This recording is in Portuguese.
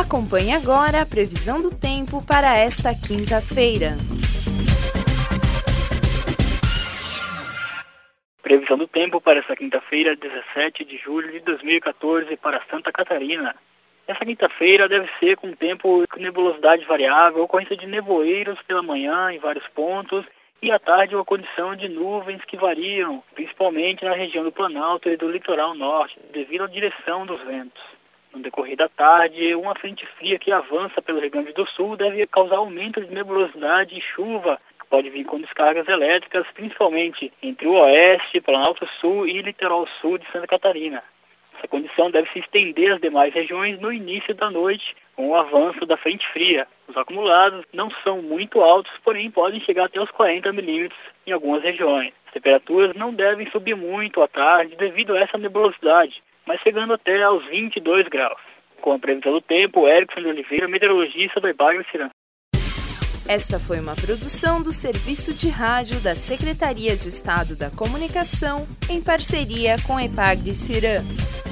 Acompanhe agora a previsão do tempo para esta quinta-feira. Previsão do tempo para esta quinta-feira, 17 de julho de 2014, para Santa Catarina. Essa quinta-feira deve ser com tempo com nebulosidade variável, ocorrência de nevoeiros pela manhã em vários pontos e à tarde uma condição de nuvens que variam, principalmente na região do Planalto e do litoral norte, devido à direção dos ventos. No decorrer da tarde, uma frente fria que avança pelo Rio Grande do Sul deve causar aumento de nebulosidade e chuva, que pode vir com descargas elétricas, principalmente entre o oeste, Planalto Sul e litoral sul de Santa Catarina. Essa condição deve se estender às demais regiões no início da noite, com o avanço da frente fria. Os acumulados não são muito altos, porém podem chegar até os 40 milímetros em algumas regiões. As temperaturas não devem subir muito à tarde devido a essa nebulosidade, mas chegando até aos 22 graus. Com a previsão do tempo, Erickson de Oliveira, meteorologista do EPAGRE Ciran. Esta foi uma produção do Serviço de Rádio da Secretaria de Estado da Comunicação, em parceria com a EPAGRE Ciran.